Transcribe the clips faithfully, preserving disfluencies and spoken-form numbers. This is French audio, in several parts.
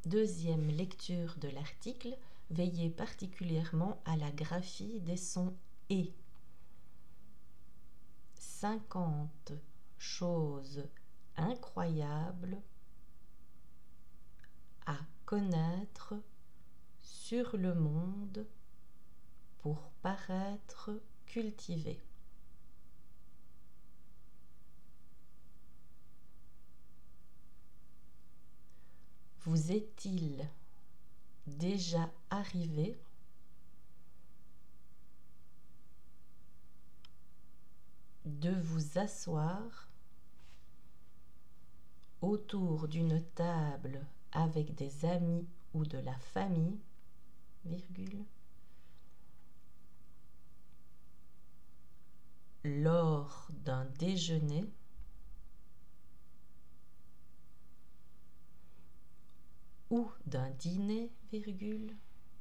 Deuxième lecture de l'article, veillez particulièrement à la graphie des sons « et ». cinquante choses incroyables à connaître sur le monde pour paraître cultivé. Vous est-il déjà arrivé de vous asseoir autour d'une table avec des amis ou de la famille, virgule, lors d'un déjeuner ou d'un dîner, virgule,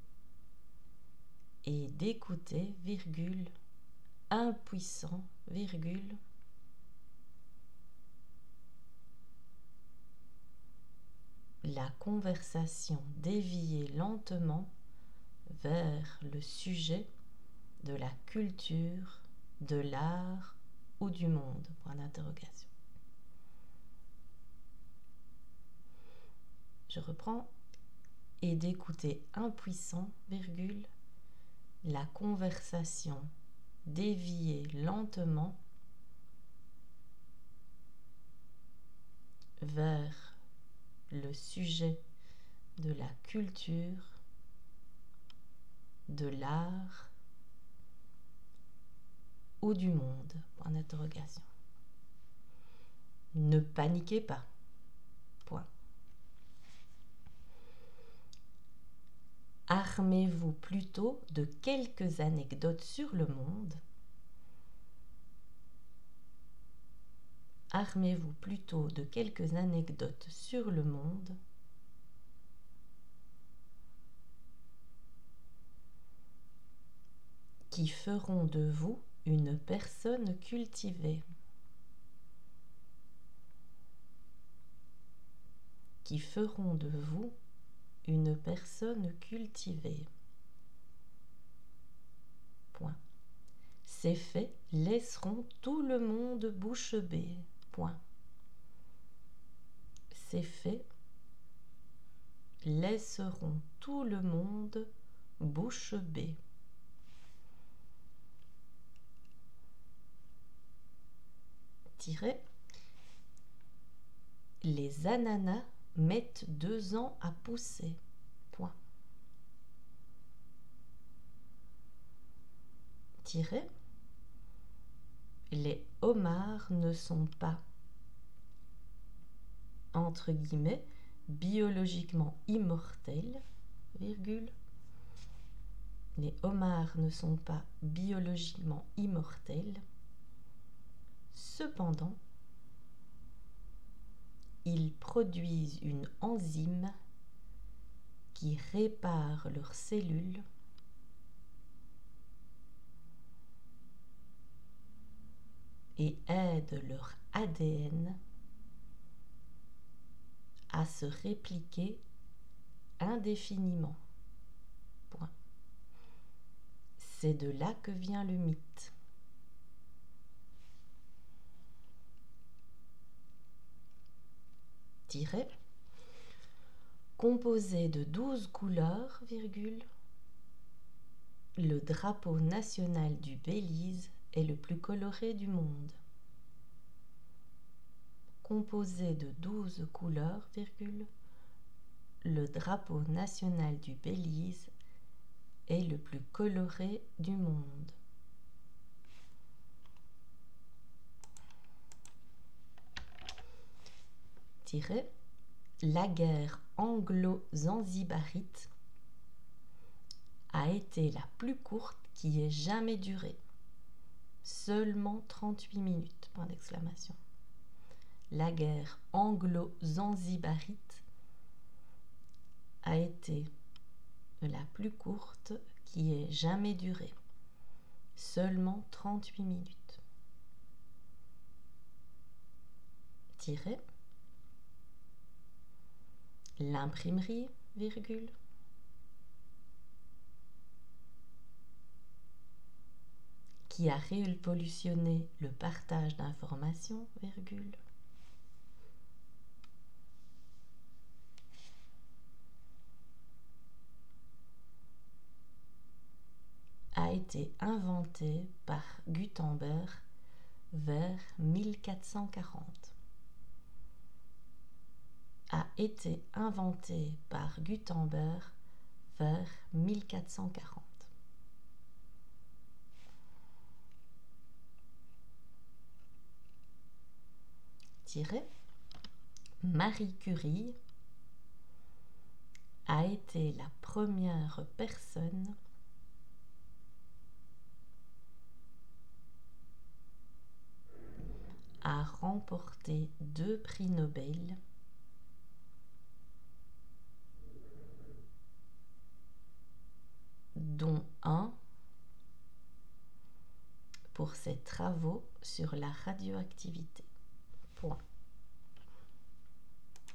et d'écouter, virgule, impuissant, virgule, la conversation dévier lentement vers le sujet de la culture, de l'art ou du monde, point d'interrogation. Je reprends. Et d'écouter impuissant, virgule, la conversation dévier lentement vers le sujet de la culture, de l'art ou du monde, point d'interrogation. Ne paniquez pas, point. Armez-vous plutôt de quelques anecdotes sur le monde. Armez-vous plutôt de quelques anecdotes sur le monde qui feront de vous une personne cultivée. Qui feront de vous une personne cultivée. Point. Ces faits laisseront tout le monde bouche bée. Point. Ces faits laisseront tout le monde bouche bée. Tiret. Les ananas mettent deux ans à pousser. Point. Tiret. Les homards ne sont pas, entre guillemets, biologiquement immortels, virgule. Les homards ne sont pas biologiquement immortels. Cependant, ils produisent une enzyme qui répare leurs cellules et aide leur A D N à se répliquer indéfiniment. Point. C'est de là que vient le mythe. Tiret. Composé de douze couleurs, virgule, le drapeau national du Belize est le plus coloré du monde. Composé de douze couleurs, virgule, le drapeau national du Belize est le plus coloré du monde. Tiret. La guerre anglo-zanzibarite a été la plus courte qui ait jamais duré. Seulement trente-huit minutes, point d'exclamation. La guerre anglo-zanzibarite a été la plus courte qui ait jamais duré. Seulement trente-huit minutes. Tiret. l'imprimerie, virgule, qui a révolutionné le partage d'informations, virgule, a été inventé par Gutenberg vers mille quatre cent quarante. A été inventé par Gutenberg vers mille quatre cent quarante. Tiré. Marie Curie a été la première personne à remporter deux prix Nobel dont un pour ses travaux sur la radioactivité. Point.